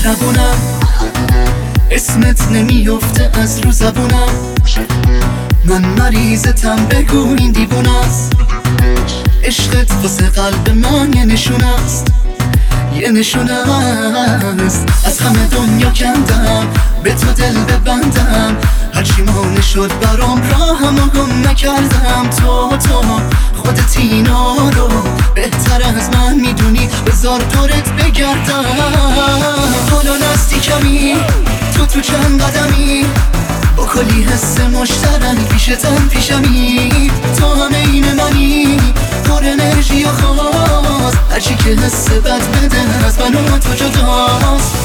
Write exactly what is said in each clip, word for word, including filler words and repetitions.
مهربونم، اسمت نمیفته از رو زبونم. من مریضتم بگو این دیوونه است، عشقت واسه قلب من یه نشونه است، یه نشونه است. از همه دنیا کندم به تو دل ببندم، هرچی مانع شد برام راهمو گم نکردم. تو تو خودت اینا رو بهتر از من میدونی، بذار دورت بگردم. حالا نزدیکمی، تو تو چند قدمی، با کلی حس مشترک پیشتم پیشمی. تو همه این منی، پر انرژی و خواست، هرچی که حس بد بده از من و تو جداست.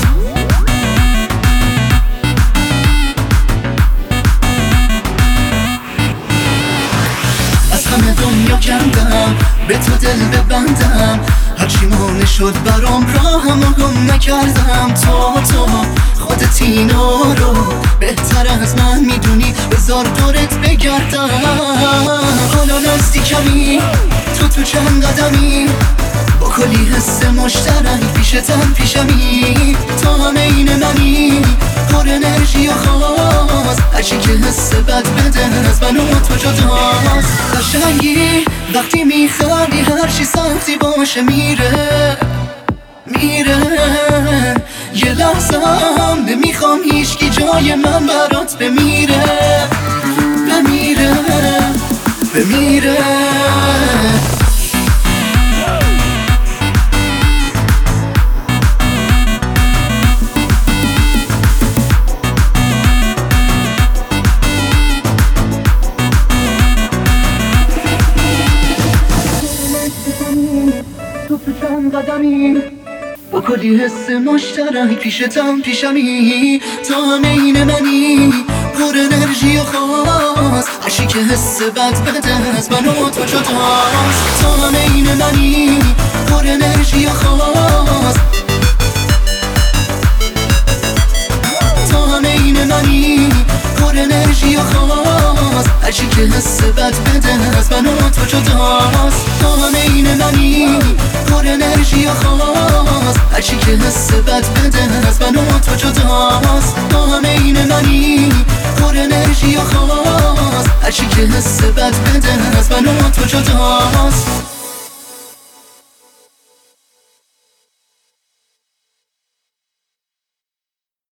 از همه دنیا کندم به تو دل ببندم، هرچی مانع شد برام راهمو گم نکردم. تو تو خودت اینا رو بهتر از من میدونی، بذار دورت بگردم. حالا نزدیکمی، تو تو چند قدمی، با کلی حس مشترک پیشتم پیشمی. تو همه این منی، پر انرژی و خواست، هرچی که حس بد بده از من و تو جداست. قشنگی وقتی میخندی، هرچی سختی باشه میره میره. یه لحظه هم نمیخوام هیچکی جای من برات بمیره بمیره بمیره. تو تو چند قدمی، با کلی حس مشترک پیشتم پیشمی. تو همه این منی، پر انرژی و خواست، هرچی که حس بد بده از من و تو جداست. تو همه این منی، پر انرژی و خواست، تو همه این منی، پر انرژی و خواست، هرچی که حس بد بده از من و تو جداست. تو همه این منی، پر انرژی و خواست، هرچی که حس بد بده از من و تو جداست. تو همه این منی، پر انرژی و خواست، هرچی که حس بد بده از من و تو جداست.